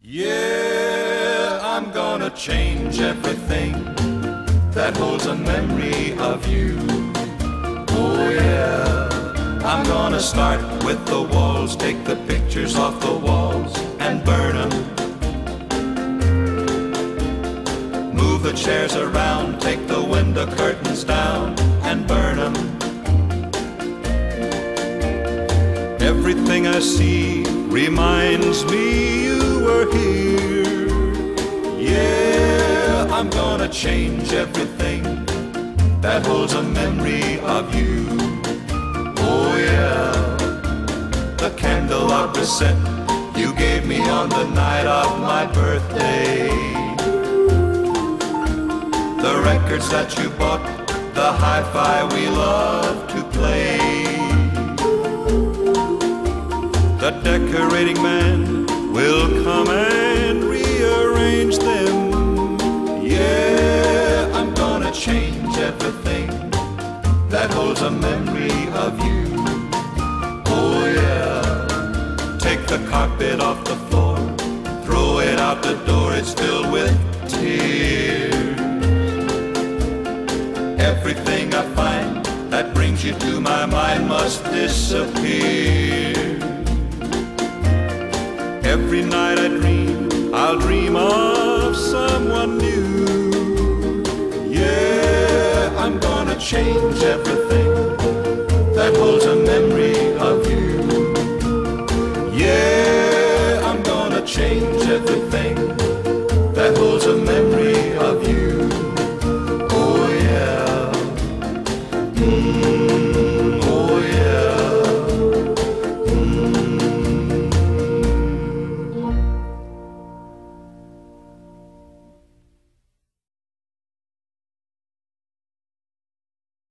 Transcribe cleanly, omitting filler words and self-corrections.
Yeah, I'm gonna change everything that holds a memory of you. Oh yeah, I'm gonna start with the walls, take the pictures off the walls and burn them. Move the chairs around, take the window curtains down and burn them. Everything I see reminds me you were here. Yeah, I'm gonna change everything that holds a memory of you. Oh yeah, the candelabra scent you gave me on the night of my birthday. The records that you bought, the hi-fi we love to play. The decorating man will come and rearrange them. Yeah, I'm gonna change everything that holds a memory of you. Oh yeah, take the carpet off the floor, throw it out the door, it's filled with tears. Everything I find that brings you to my mind must disappear. Every night I dream, I'll dream of someone new. Yeah, I'm gonna change everything that holds a memory of you. Yeah, I'm gonna change everything